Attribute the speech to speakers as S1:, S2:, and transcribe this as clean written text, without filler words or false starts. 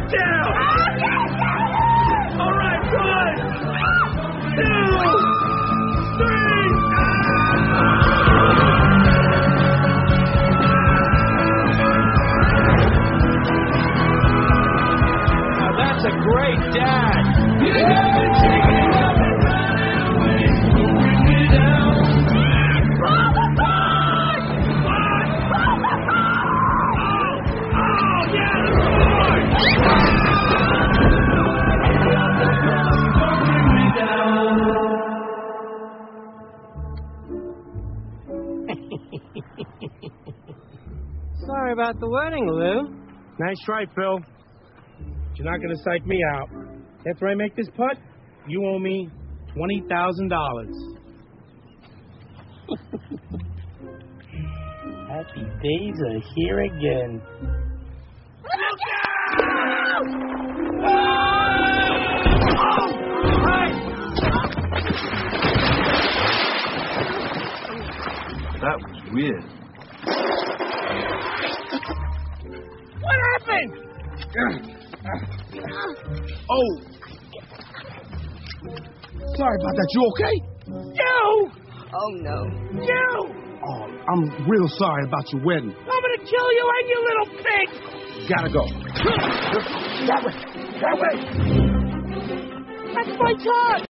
S1: down. All right, 1, 2, 3. Now that's a great dad.
S2: Sorry about the wedding, Lou.
S1: Nice try, Phil. But you're not going to psych me out. After I make this putt, you owe me $20,000. Happy days are here again. Look out!
S3: That was weird.
S1: What happened? Oh. Sorry about that. You okay? You!
S4: Oh, no.
S1: You! Oh, I'm real sorry about your wedding. I'm gonna kill you and you little pig! Gotta go. That way! That way! That's my car!